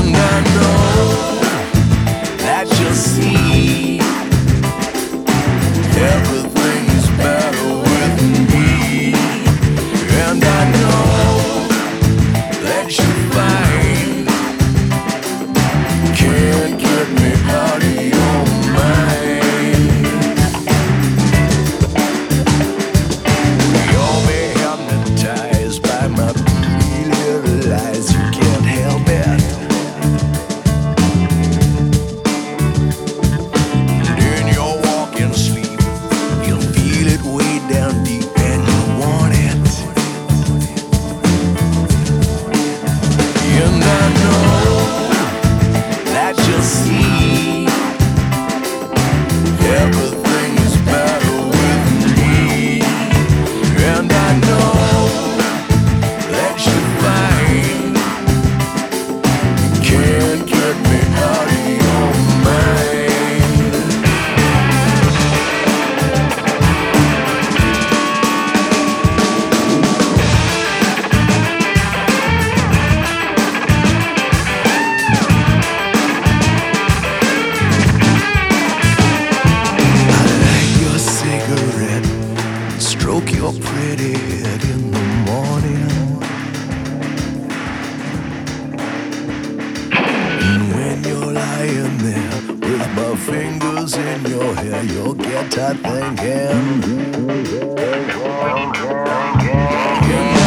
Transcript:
And I know that you'll see everything is better with me. And I know that you find can't get me out of your mind. You'll be hypnotized by my pretty little eyes. You can't help it. In your walking sleep, you'll feel it way down deep, and you want it. And I know that you'll see everything is better with me. And I know that you find can't get me out of your mind. Your cigarette, stroke your pretty head in the morning. And when you're lying there with my fingers in your hair, you'll get to thinking.